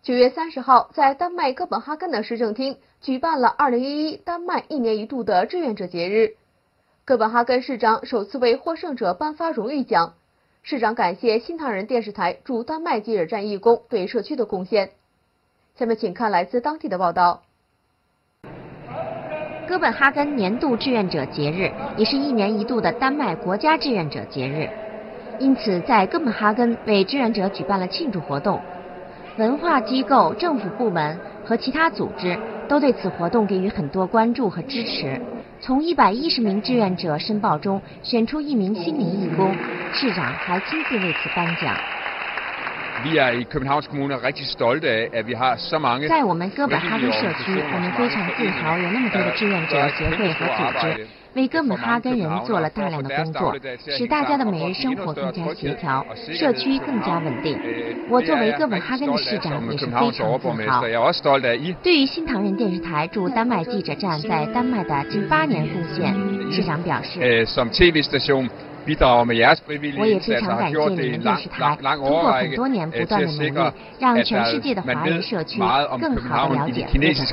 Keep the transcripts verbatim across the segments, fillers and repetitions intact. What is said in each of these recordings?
九月三十号，在丹麦哥本哈根的市政厅举办了二零一一丹麦一年一度的志愿者节日。哥本哈根市长首次为获胜者颁发荣誉奖。市长感谢新唐人电视台驻丹麦记者站义工对社区的贡献。下面请看来自当地的报道。 哥本哈根年度志愿者节日也是一年一度的丹麦国家志愿者节日，因此在哥本哈根为志愿者举办了庆祝活动。文化机构、政府部门和其他组织都对此活动给予很多关注和支持。从一百一十名志愿者申报中选出一名心灵义工，市长还亲自为此颁奖。在我们哥本哈根社区，我们非常自豪有那么多的志愿者协会和组织，为哥本哈根人做了大量的工作，使大家的每日生活更加协调，社区更加稳定。我作为哥本哈根的市长也是非常自豪。对于新唐人电视台驻丹麦记者站在丹麦的近八年贡献，市长表示。我也非常感谢你们电视台，通过很多年不断的努力，让全世界的华人社区更好地了解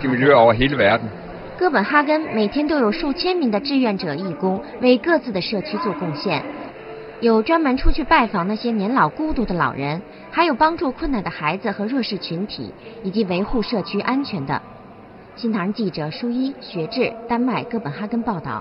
哥本哈根。每天都有数千名的志愿者义工为各自的社区做贡献，有专门出去拜访那些年老孤独的老人，还有帮助困难的孩子和弱势群体，以及维护社区安全的。新唐人记者舒一、学志，丹麦哥本哈根报道。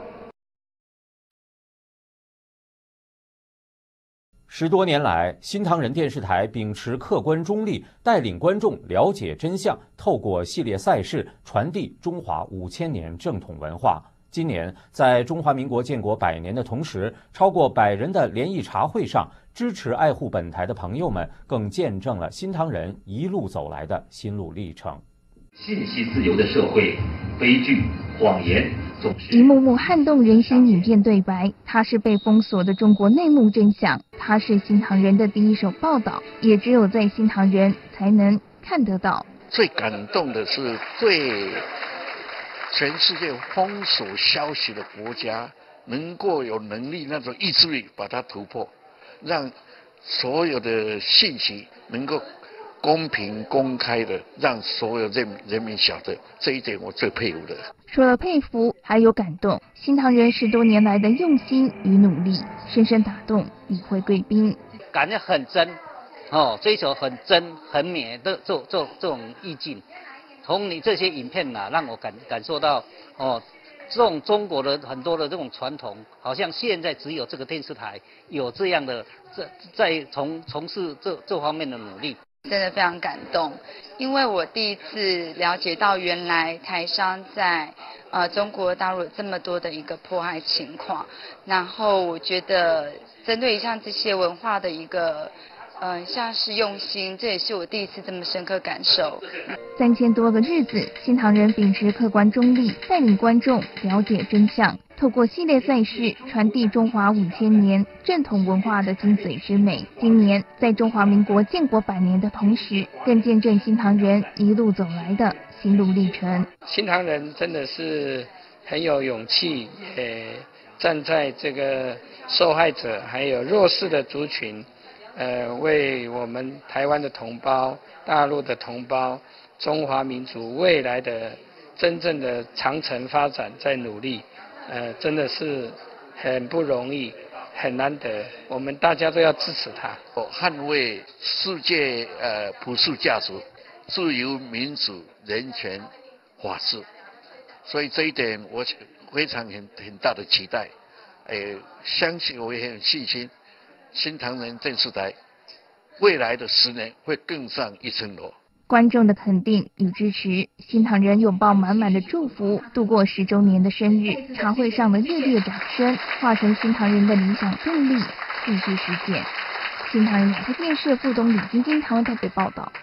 十多年来，新唐人电视台秉持客观中立，带领观众了解真相，透过系列赛事传递中华五千年正统文化。今年，在中华民国建国百年的同时，超过百人的联谊茶会上，支持爱护本台的朋友们更见证了新唐人一路走来的心路历程。 信息自由的社会，悲剧、谎言总是一幕幕撼动人心影片对白，它是被封锁的中国内幕真相，它是新唐人的第一手报道，也只有在新唐人才能看得到。 最感动的是，对全世界封锁消息的国家，能够有能力那种意志力把它突破，让所有的信息能够公平公开的让所有人人民晓得，这一点我最佩服的。 除了佩服，还有感动。新唐人十多年来的用心与努力，深深打动与会贵宾。 感觉很真，哦，追求很真很美的这这这种意境。从你这些影片呐、啊，让我感感受到，哦，这种中国的很多的这种传统，好像现在只有这个电视台有这样的这在从从事这这方面的努力。 真的非常感动，因为我第一次了解到原来台商在呃中国大陆有这么多的一个迫害情况，然后我觉得针对像这些文化的一个呃像是用心，这也是我第一次这么深刻感受。 三千多个日子，新唐人秉持客观中立，带领观众了解真相，透过系列赛事传递中华五千年正统文化的精髓之美。今年在中华民国建国百年的同时，更见证新唐人一路走来的心路历程。 新唐人真的是很有勇气，也站在这个受害者还有弱势的族群，呃，为我们台湾的同胞、大陆的同胞、中华民族未来的真正的长程发展在努力。呃，真的是很不容易，很难得，我们大家都要支持他， 捍卫世界呃普世价值，自由、民主、人权、法治，所以这一点我非常很很大的期待，呃，相信我也很有信心，新唐人电视台未来的十年会更上一层楼。 观众的肯定与支持，新唐人拥抱满满的祝福，度过十周年的生日。茶会上的热烈掌声，化成新唐人的理想动力，继续实践。新唐人亚太电视副总李晶晶台湾台北报道。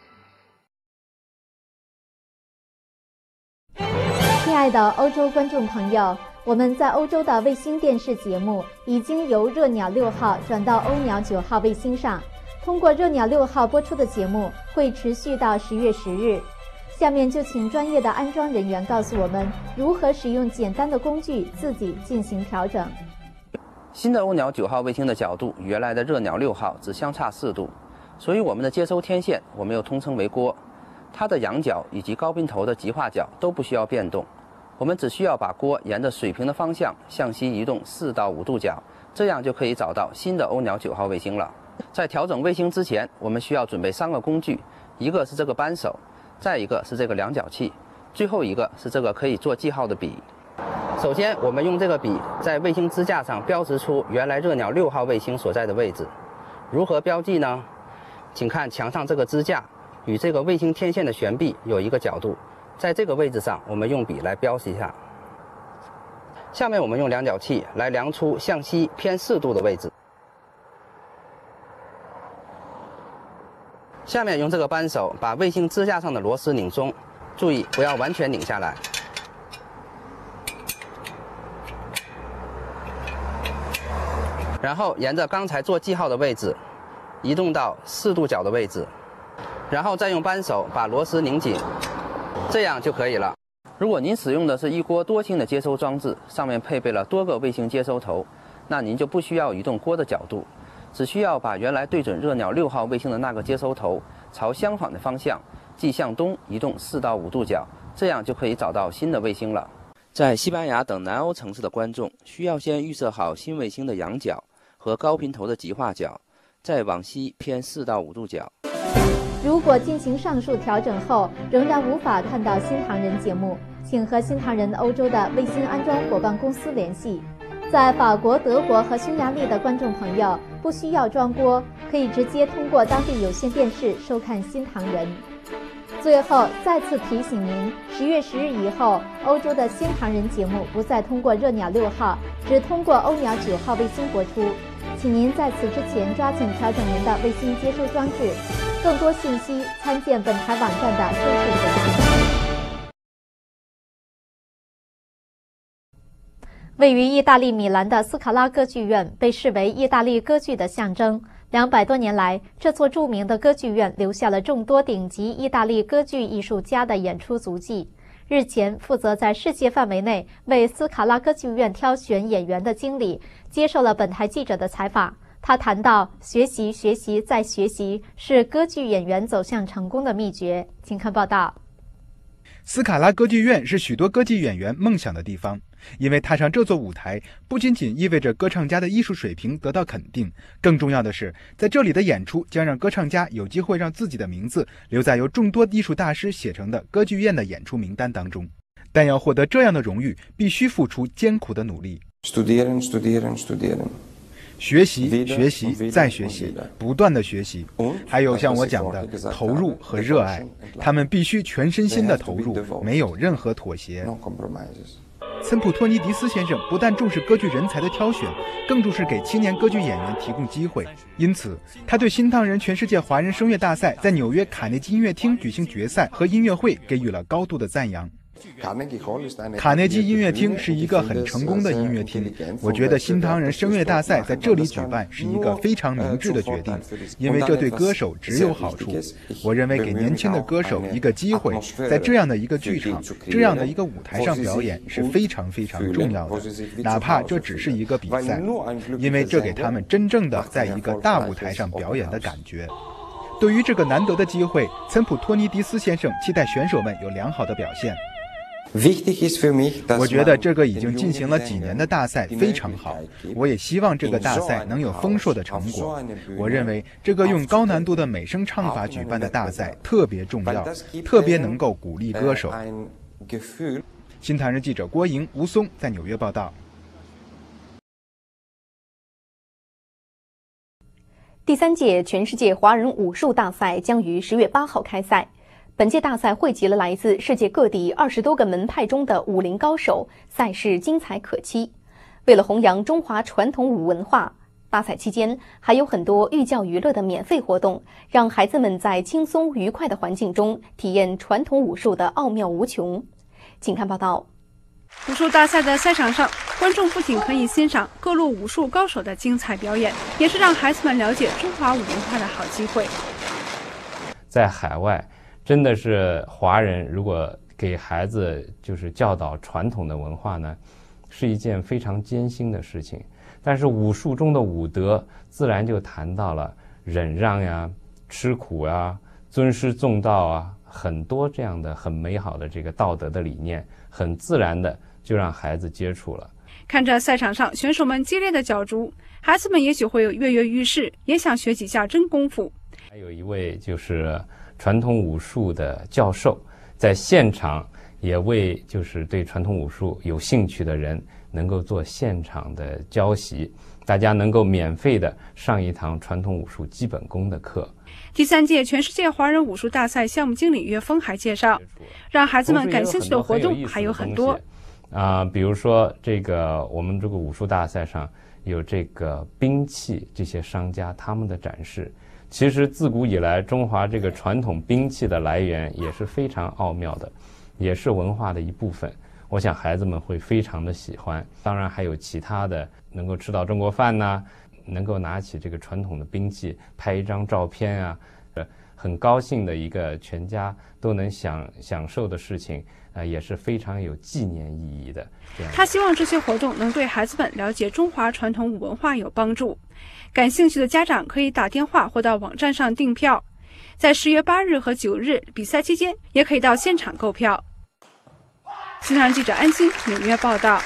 亲爱的欧洲观众朋友，我们在欧洲的卫星电视节目已经由热鸟六号转到欧鸟九号卫星上。通过热鸟六号播出的节目会持续到十月十日。下面就请专业的安装人员告诉我们如何使用简单的工具自己进行调整。 新的欧鸟九号卫星的角度与原来的热鸟六号只相差四度，所以我们的接收天线我们又通称为锅， 它的仰角以及高宾头的极化角都不需要变动，我们只需要把锅沿着水平的方向向西移动四到五度角，这样就可以找到新的欧鸟九号卫星了。在调整卫星之前，我们需要准备三个工具，一个是这个扳手，再一个是这个量角器，最后一个是这个可以做记号的笔。首先，我们用这个笔在卫星支架上标识出原来热鸟六号卫星所在的位置。如何标记呢？请看墙上这个支架与这个卫星天线的悬臂有一个角度，在这个位置上，我们用笔来标识一下。下面我们用量角器来量出向西偏四度的位置。下面用这个扳手把卫星支架上的螺丝拧松，注意不要完全拧下来。然后沿着刚才做记号的位置，移动到四度角的位置，然后再用扳手把螺丝拧紧，这样就可以了。如果您使用的是一锅多星的接收装置，上面配备了多个卫星接收头，那您就不需要移动锅的角度，只需要把原来对准热鸟六号卫星的那个接收头朝相反的方向，即向东移动四到五度角，这样就可以找到新的卫星了。在西班牙等南欧城市的观众需要先预设好新卫星的仰角和高频头的极化角，再往西偏四到五度角。 如果进行上述调整后仍然无法看到新唐人节目，请和新唐人欧洲的卫星安装伙伴公司联系。在法国、德国和匈牙利的观众朋友不需要装锅，可以直接通过当地有线电视收看新唐人。最后再次提醒您，十月十日以后，欧洲的新唐人节目不再通过热鸟六号，只通过欧鸟九号卫星播出。请您在此之前抓紧调整您的卫星接收装置。更多信息参见本台网站的收视简介。位于意大利米兰的斯卡拉歌剧院被视为意大利歌剧的象征。两百多年来，这座著名的歌剧院留下了众多顶级意大利歌剧艺术家的演出足迹。日前，负责在世界范围内为斯卡拉歌剧院挑选演员的经理接受了本台记者的采访。他谈到，学习、学习再学习是歌剧演员走向成功的秘诀。请看报道。 斯卡拉歌剧院是许多歌剧演员梦想的地方，因为踏上这座舞台，不仅仅意味着歌唱家的艺术水平得到肯定，更重要的是，在这里的演出将让歌唱家有机会让自己的名字留在由众多艺术大师写成的歌剧院的演出名单当中。但要获得这样的荣誉，必须付出艰苦的努力。 Studieren, studieren, studieren. 学习、学习再学习，不断的学习，还有像我讲的投入和热爱，他们必须全身心的投入，没有任何妥协。岑普托尼迪斯先生不但重视歌剧人才的挑选，更重视给青年歌剧演员提供机会。因此，他对新唐人全世界华人声乐大赛在纽约卡内基音乐厅举行决赛和音乐会给予了高度的赞扬。卡内基音乐厅是一个很成功的音乐厅，我觉得新唐人声乐大赛在这里举办是一个非常明智的决定，因为这对歌手只有好处。我认为给年轻的歌手一个机会，在这样的一个剧场、这样的一个舞台上表演是非常非常重要的，哪怕这只是一个比赛，因为这给他们真正的在一个大舞台上表演的感觉。对于这个难得的机会，岑普托尼迪斯先生期待选手们有良好的表现。我觉得这个已经进行了几年的大赛非常好，我也希望这个大赛能有丰硕的成果。我认为这个用高难度的美声唱法举办的大赛特别重要，特别能够鼓励歌手。新唐人记者郭莹、吴松在纽约报道。 第三届全世界华人武术大赛将于十月八号开赛。本届大赛汇集了来自世界各地二十多个门派中的武林高手，赛事精彩可期。为了弘扬中华传统武文化，大赛期间还有很多寓教于乐的免费活动，让孩子们在轻松愉快的环境中体验传统武术的奥妙无穷。请看报道。 武术大赛的赛场上，观众不仅可以欣赏各路武术高手的精彩表演，也是让孩子们了解中华武文化的好机会。 在海外，真的是华人如果给孩子就是教导传统的文化呢，是一件非常艰辛的事情。但是武术中的武德，自然就谈到了忍让呀、吃苦呀、尊师重道啊、 很多这样的很美好的这个道德的理念，很自然的就让孩子接触了。 看着赛场上选手们激烈的角逐，孩子们也许会有跃跃欲试，也想学几下真功夫。 还有一位就是传统武术的教授，在现场也为就是对传统武术有兴趣的人能够做现场的教习，大家能够免费的上一堂传统武术基本功的课。 第三届全世界华人武术大赛项目经理岳峰还介绍，让孩子们感兴趣的活动还有很多啊、呃，比如说这个我们这个武术大赛上有这个兵器这些商家他们的展示。其实自古以来，中华这个传统兵器的来源也是非常奥妙的，也是文化的一部分。我想孩子们会非常的喜欢。当然还有其他的，能够吃到中国饭呐、啊，能够拿起这个传统的兵器拍一张照片啊，呃，很高兴的一个全家都能享享受的事情，呃，也是非常有纪念意义的。 他希望这些活动能对孩子们了解中华传统武文化有帮助。感兴趣的家长可以打电话或到网站上订票，在十月八日和九日比赛期间，也可以到现场购票。新唐人记者安心纽约报道。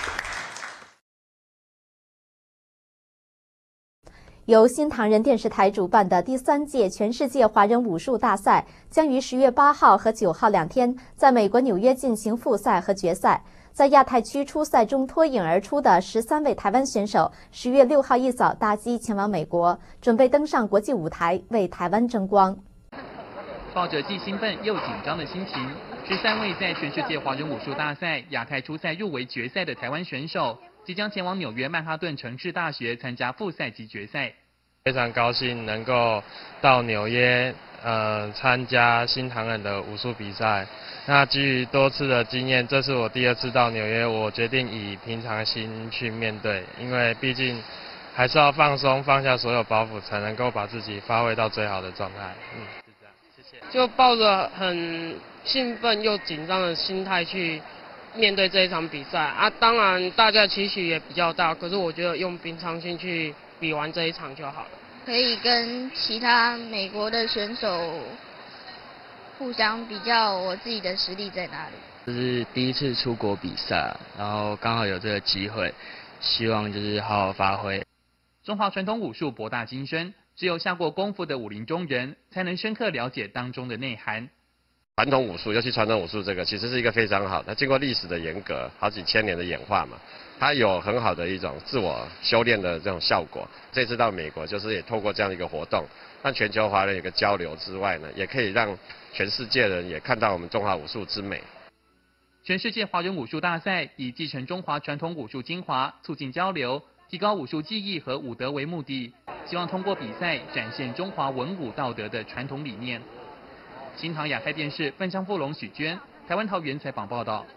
由新唐人电视台主办的第三届全世界华人武术大赛将于十月八号和九号两天在美国纽约进行复赛和决赛。在亚太区初赛中脱颖而出的十三位台湾选手，十月六号一早搭机前往美国，准备登上国际舞台，为台湾争光。 抱着既兴奋又紧张的心情，十三位在全世界华人武术大赛亚太初赛入围决赛的台湾选手，即将前往纽约曼哈顿城市大学参加复赛及决赛。 非常高兴能够到纽约呃参加新唐人的武术比赛。那基于多次的经验，这是我第二次到纽约，我决定以平常心去面对，因为毕竟还是要放松，放下所有包袱，才能够把自己发挥到最好的状态。嗯，是这样，谢谢。 就抱着很兴奋又紧张的心态去面对这一场比赛啊，当然大家期许也比较大，可是我觉得用平常心去比完这一场就好了。 可以跟其他美国的选手互相比较我自己的实力在哪里。 这是第一次出国比赛，然后刚好有这个机会，希望就是好好发挥。 中华传统武术博大精深，只有下过功夫的武林中人才能深刻了解当中的内涵。 传统武术，尤其传统武术这个，其实是一个非常好，它经过历史的严格，好几千年的演化嘛，它有很好的一种自我修炼的这种效果。这次到美国，就是也透过这样的一个活动，让全球华人有个交流之外呢，也可以让全世界人也看到我们中华武术之美。 全世界华人武术大赛以继承中华传统武术精华，促进交流，提高武术技艺和武德为目的，希望通过比赛展现中华文武道德的传统理念。新唐亚太电视范江富龙、许娟，台湾桃园采访报道。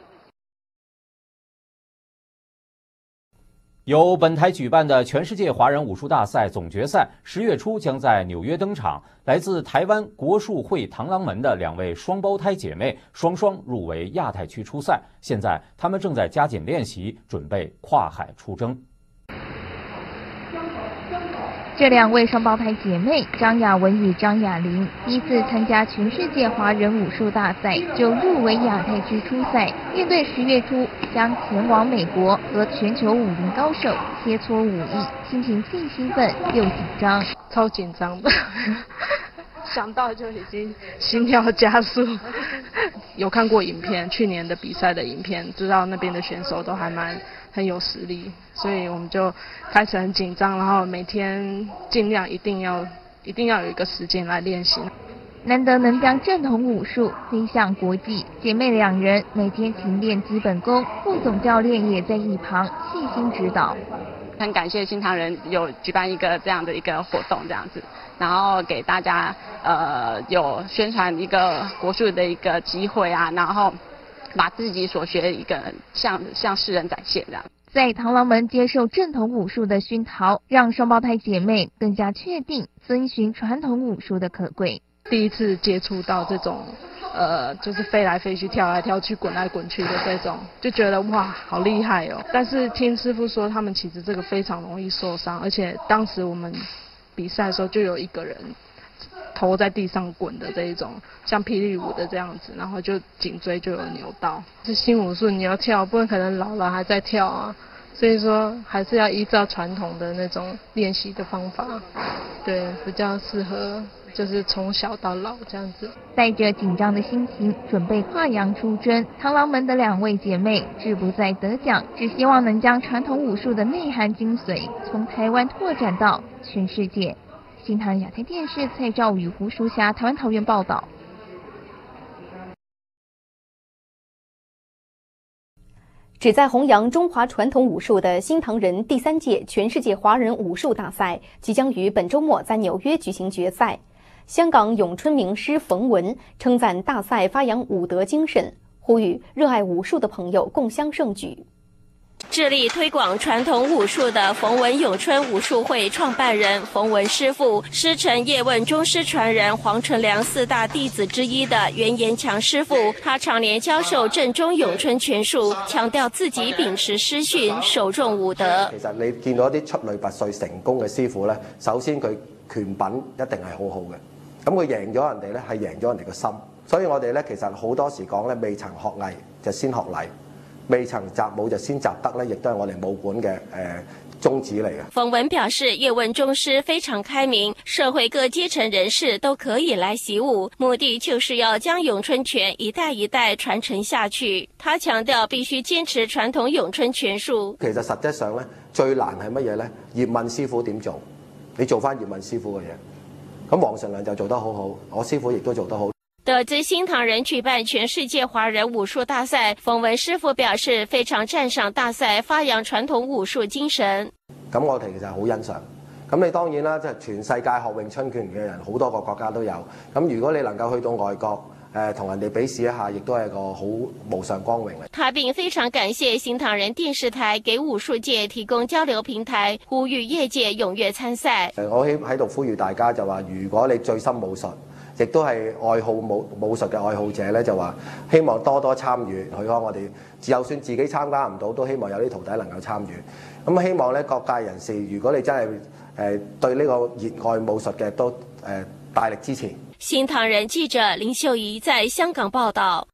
由本台举办的全世界华人武术大赛总决赛，十月初将在纽约登场。来自台湾国术会螳螂门的两位双胞胎姐妹双双入围亚太区初赛，现在她们正在加紧练习，准备跨海出征。 这两位双胞胎姐妹张雅文与张雅玲，第一次参加全世界华人武术大赛就入围亚太区初赛，面对十月初将前往美国和全球武林高手切磋武艺，心情既兴奋又紧张。 超紧张的，想到就已经心跳加速。有看过影片，去年的比赛的影片，知道那边的选手都还蛮很有实力，所以我们就开始很紧张，然后每天尽量一定要一定要有一个时间来练习。 难得能将正统武术推向国际，姐妹两人每天勤练基本功，副总教练也在一旁细心指导。 很感谢新唐人有举办一个这样的一个活动，这样子，然后给大家呃有宣传一个国术的一个机会啊，然后把自己所学的一个向向世人展现这样。 在螳螂门接受正统武术的熏陶，让双胞胎姐妹更加确定遵循传统武术的可贵。 第一次接触到这种呃，就是飞来飞去、跳来跳去、滚来滚去的这种，就觉得哇，好厉害哦！但是听师傅说，他们其实这个非常容易受伤，而且当时我们比赛的时候就有一个人头在地上滚的这一种，像霹雳舞的这样子，然后就颈椎就有扭到。是新武术，你要跳，不然可能老了还在跳啊。所以说还是要依照传统的那种练习的方法，对，比较适合就是从小到老这样子。 带着紧张的心情准备跨洋出征，螳螂门的两位姐妹志不在得奖，只希望能将传统武术的内涵精髓从台湾拓展到全世界。新唐亚太电视蔡兆宇、胡淑霞台湾桃园报道。 旨在弘扬中华传统武术的新唐人第三届全世界华人武术大赛即将于本周末在纽约举行决赛。香港咏春名师冯文称赞大赛发扬武德精神，呼吁热爱武术的朋友共襄盛举。 致力推广传统武术的冯文咏春武术会创办人冯文师傅，师承叶问宗师传人黄纯良四大弟子之一的袁延强师傅，他常年教授正宗咏春拳術，強調自己秉持師訓，首重武德。 其實你見到一啲出類拔萃成功嘅師傅咧，首先佢拳品一定係好好嘅，咁佢贏咗人哋咧係贏咗人哋嘅心，所以我哋咧其實好多時講咧，未曾學藝就先學禮。未曾習武就先習德咧，亦都係我哋武館嘅誒宗旨嚟嘅。 馮文表示，葉問宗師非常開明，社會各階層人士都可以來習武，目的就是要將詠春拳一代一代傳承下去。他強調必須堅持傳統詠春拳術。 其實實際上咧，最難係乜嘢咧？葉問師傅點做？你做翻葉問師傅嘅嘢。咁黃成良就做得好好，我師傅亦都做得好。 得知新唐人舉辦全世界華人武術大賽，馮文師傅表示非常讚賞大賽發揚傳統武術精神。 咁我哋其實好欣賞。咁你當然啦，即係全世界學詠春拳嘅人好多個國家都有。咁如果你能夠去到外國，誒同人哋比試一下，亦都係個好無上光榮嚟。 他並非常感謝新唐人電視台給武術界提供交流平台，呼籲業界踴躍參賽。 誒，我喺喺度呼籲大家就話，如果你醉心武術，亦都係愛好武武術嘅愛好者咧，就話希望多多參與。許可我哋，就算自己參加唔到，都希望有啲徒弟能夠參與。咁希望咧各界人士，如果你真係誒對呢個熱愛武術嘅，都誒大力支持。 新唐人記者林秀儀在香港報道。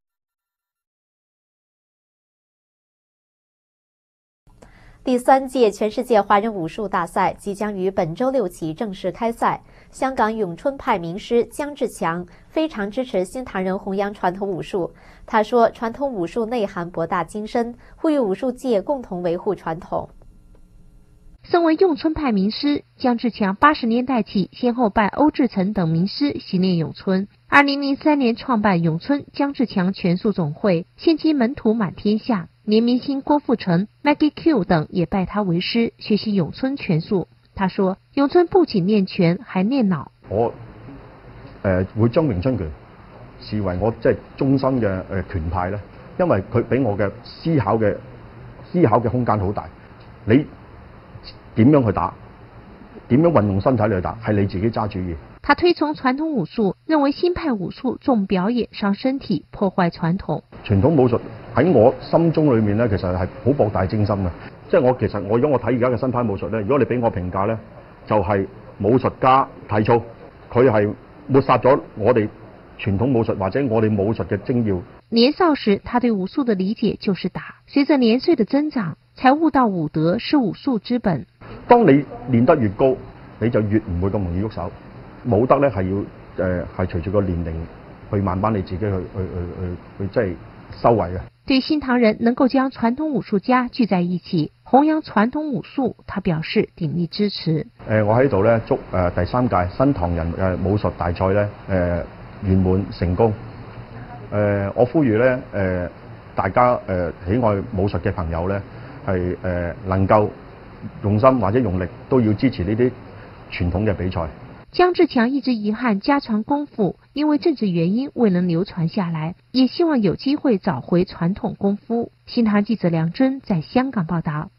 第三屆全世界华人武术大赛即将于本周六起正式开赛。香港咏春派名师姜志强非常支持新唐人弘扬传统武术。他说，传统武术内涵博大精深，呼吁武术界共同维护传统。 身为咏春派名师，姜志强八十年代起先后拜欧志成等名师习练咏春。二零零三年创办咏春姜志强拳术总会，现今门徒满天下。连明星郭富城、Maggie Q 等也拜他为師，學習詠春拳術。他說：詠春不僅練拳，還練腦。 我誒、呃、會將詠春拳視為我即係終身嘅誒、呃、拳派咧，因為佢俾我嘅思考嘅思考嘅空間好大。你點樣去打，點樣運用身體去打，係你自己揸主意。 他推崇傳統武術，認為新派武術重表演、傷身體、破壞傳統。 傳統武術喺我心中裏面咧，其實係好博大精深嘅。即係我其實我如果我睇而家嘅新派武術咧，如果你俾我評價咧，就係、是、武術加體操，佢係抹殺咗我哋傳統武術或者我哋武術嘅精要。 年少時，他對武術的理解就是打。隨着年歲的增長，才悟到武德是武術之本。 當你練得越高，你就越唔會咁容易喐手。武德咧係要誒係隨住個年齡去慢慢你自己去去去去去即係修為嘅。 對新唐人能夠將傳統武術家聚在一起，弘揚傳統武術，他表示鼎力支持。 誒，我喺度咧祝誒第三屆新唐人誒武術大賽咧誒圓滿成功。誒，我呼籲咧誒大家誒喜愛武術嘅朋友咧係誒能夠用心或者用力都要支持呢啲傳統嘅比賽。 姜志強一直遺憾家傳功夫因為政治原因未能流傳下來，也希望有機會找回傳統功夫。新唐記者梁真在香港報道。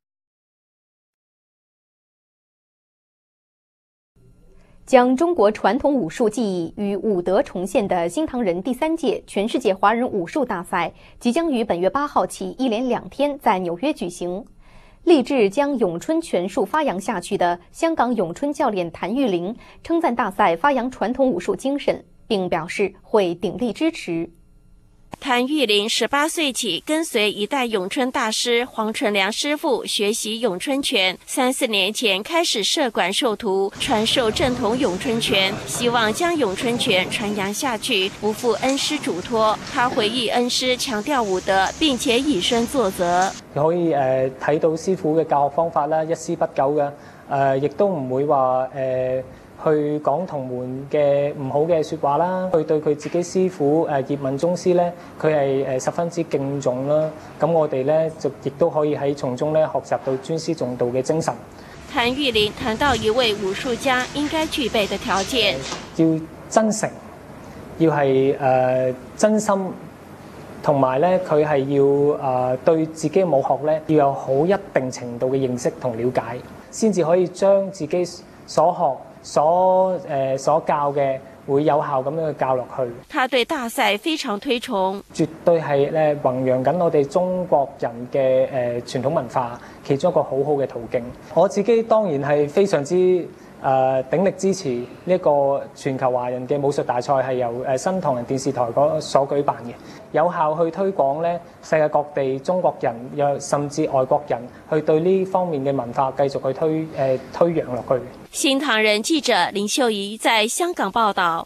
將中國傳統武術技藝與武德重現的新唐人第三屆全世界華人武術大賽即將於本月八號起一連兩天在紐約舉行。 立志将咏春拳术发扬下去的香港咏春教练谭玉玲称赞大赛发扬传统武术精神，并表示会鼎力支持。 谭玉玲十八岁起跟随一代咏春大师黄纯良师傅学习咏春拳，三四年前开始设馆授徒，传授正统咏春拳，希望将咏春拳传扬下去，不负恩师嘱托。他回忆恩師強調武德，並且以身作則。 可以誒睇到師傅嘅教學方法啦，一絲不苟嘅，誒亦都唔會話誒。去講同門嘅唔好嘅説話啦，去對佢自己師傅誒葉問宗師咧，佢係誒十分之敬重啦。咁我哋咧就亦都可以喺從中咧學習到尊師重道嘅精神。 譚玉玲談到一位武術家應該具備的條件， 要真誠，要係誒、呃、真心，同埋咧佢係要誒、呃、對自己嘅武學咧要有好一定程度嘅認識同了解，先至可以將自己所學。所誒、呃、所教嘅會有效咁樣去教落去。 他對大賽非常推崇， 絕對係咧弘揚緊我哋中國人嘅誒、呃、傳統文化其中一個好好嘅途徑。我自己當然係非常之誒、呃、鼎力支持呢個全球華人嘅武術大賽係由誒新唐人電視台嗰所舉辦嘅，有效去推廣咧世界各地中國人又甚至外國人去對呢方面嘅文化繼續去推誒、呃、推揚落去。 新唐人記者林秀儀在香港報道。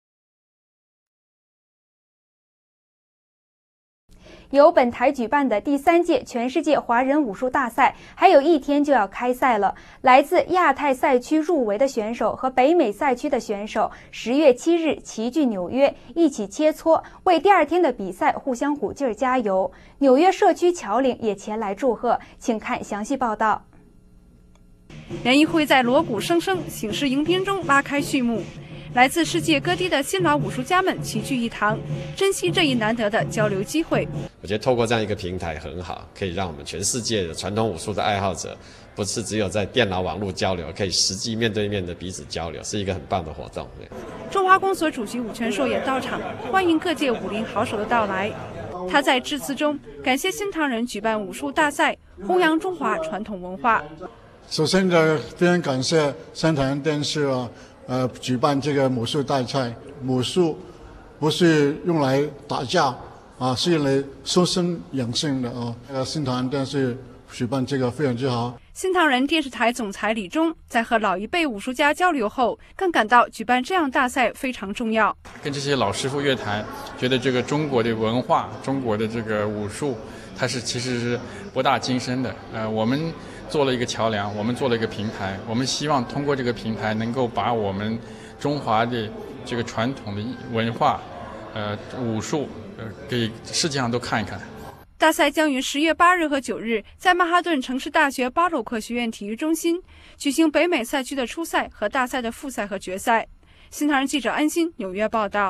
由本台舉辦的第三屆全世界華人武術大賽還有一天就要開賽了。來自亞太賽區入圍的選手和北美賽區的選手十月七日齊聚紐約，一起切磋，為第二天的比賽互相鼓勁加油。紐約社區僑領也前來祝賀，請看詳細報道。 聯誼會在鑼鼓聲聲、醒獅迎賓中拉開序幕，來自世界各地的新老武術家們齊聚一堂，珍惜這一難得的交流機會。 我覺得透過這樣一個平台很好，可以讓我們全世界的傳統武術的愛好者，不是只有在電腦網絡交流，可以實際面對面的彼此交流，是一個很棒的活動。 中華公所主席武權碩也到場，歡迎各界武林好手的到來。他在致辭中感謝新唐人舉辦武術大賽，弘揚中華傳統文化。 首先呢，非常感謝新唐人電視啊，呃，舉辦這個武術大賽。武術不是用來打架啊，是用來修身養性的啊。呃，新唐人電視舉辦這個非常之好。 新唐人電視台總裁李忠在和老一輩武術家交流後，更感到舉辦這樣大賽非常重要。 跟這些老師傅約談，覺得這個中國的文化、中國的這個武術，它是其實是博大精深的。呃，我們做了一個橋樑，我們做了一個平台，我們希望通過這個平台能夠把我們中華的這個傳統的文化，呃，武術，呃，給世界上都看一看。 大賽將於十月八日和九日在曼哈頓城市大學巴魯克學院體育中心舉行北美賽區的初賽和大賽的複賽和決賽。新唐人記者安心紐約報道。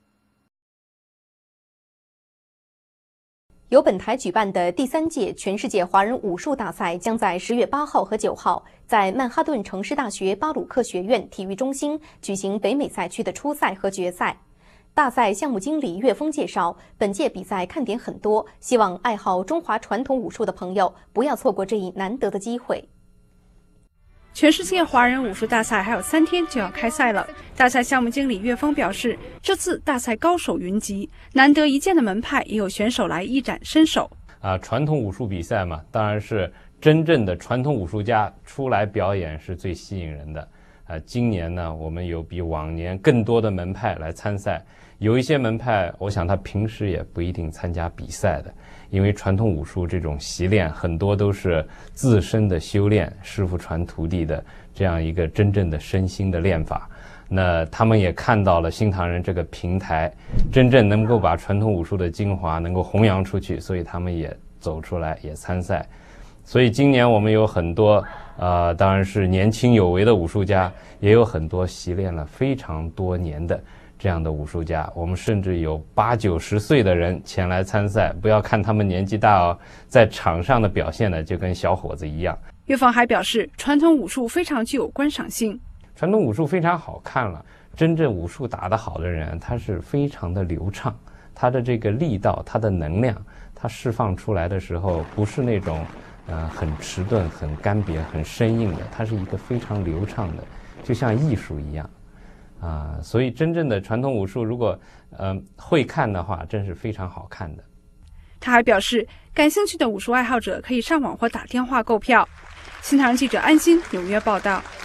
由本台舉辦的第三屆全世界華人武術大賽將在十月八號和九號在曼哈頓城市大學巴魯克學院體育中心舉行北美賽區的初賽和決賽。大賽項目經理岳峰介紹，本屆比賽看點很多，希望愛好中華傳統武術的朋友不要錯過這一難得的機會。 全世界華人武術大賽還有三天就要開賽了。大賽項目經理岳峰表示，這次大賽高手雲集，難得一見的門派也有選手來一展身手。 啊，傳統武術比賽嘛，當然是真正的傳統武術家出來表演是最吸引人的。啊，今年呢，我們有比往年更多的門派來參賽。有一些門派，我想他平時也不一定參加比賽的，因為傳統武術這種習練很多都是自身的修煉，師傅傳徒弟的這樣一個真正的身心的練法。那他們也看到了新唐人這個平台，真正能夠把傳統武術的精華能夠弘揚出去，所以他們也走出來也參賽。所以今年我們有很多，呃，當然是年輕有為的武術家，也有很多習練了非常多年的這樣的武術家，我們甚至有八九十歲的人前來參賽。不要看他們年紀大哦，在場上的表現呢，就跟小伙子一樣。 岳峰還表示，傳統武術非常具有觀賞性。 傳統武術非常好看了，真正武術打得好的人，他是非常的流暢，他的這個力道，他的能量，他釋放出來的時候，不是那種呃，很迟钝、很干瘪、很生硬的，它是一个非常流畅的，就像艺术一样，啊、呃，所以真正的传统武术，如果呃会看的话，真是非常好看的。 他还表示，感兴趣的武术爱好者可以上网或打电话购票。新唐人记者安心纽约报道。